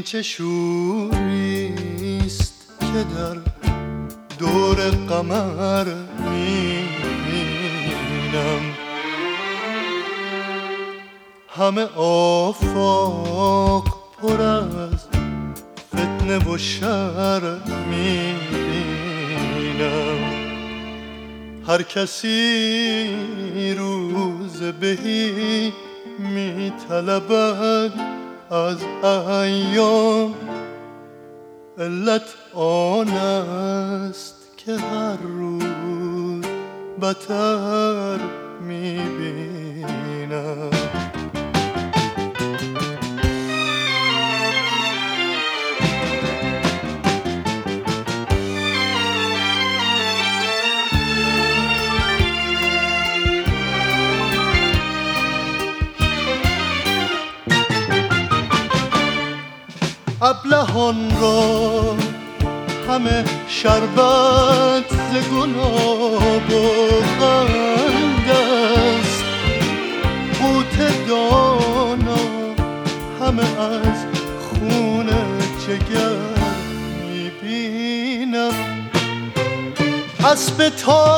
چه شوریست که در دور قمر میبینم، همه آفاق پر از فتنه و شر میبینم. هر کسی روز بهی میطلبد از ایام، علت آن است که هر روز بدتر میبینم. ابلهان را همه شربت ز گلاب و قند است، قوت دانا همه از خون جگر میبینم. اسب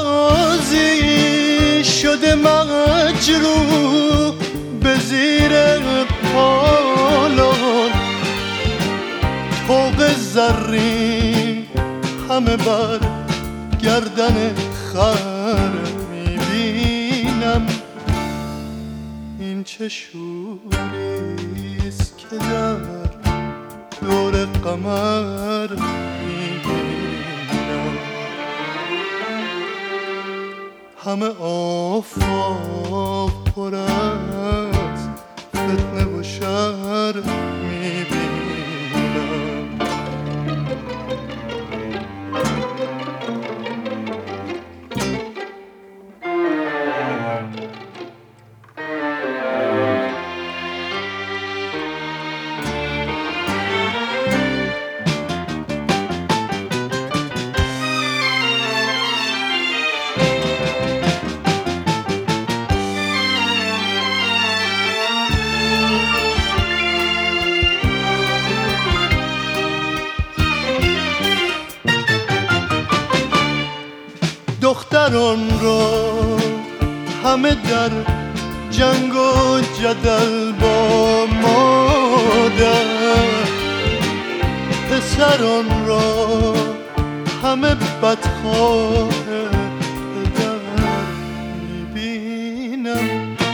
تازی شده مجروح به زیر پالان، طوق زرین همه بر گردن خر میبینم. این چه شوریست که در دور قمر میبینم، همه آفاق پر از فتنه و شر میبینم. دختران را همه در جنگ و جدل با مادر، پسران را همه بدخواه پدر میبینم.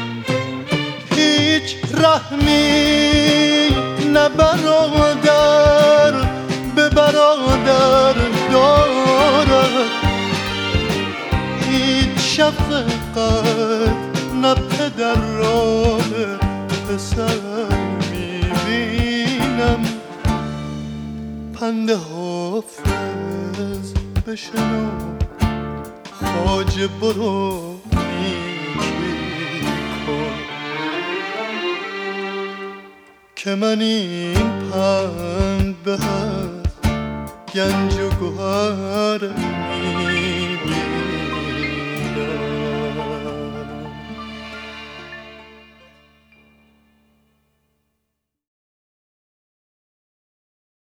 هیچ رحمی نه برادر به برادر دارد، شفقت نه پدر را به پسر میبینم. پند حافظ بشنو خواجه برو نیکی کن، که من این پند به از گنج و گوهر میبینم.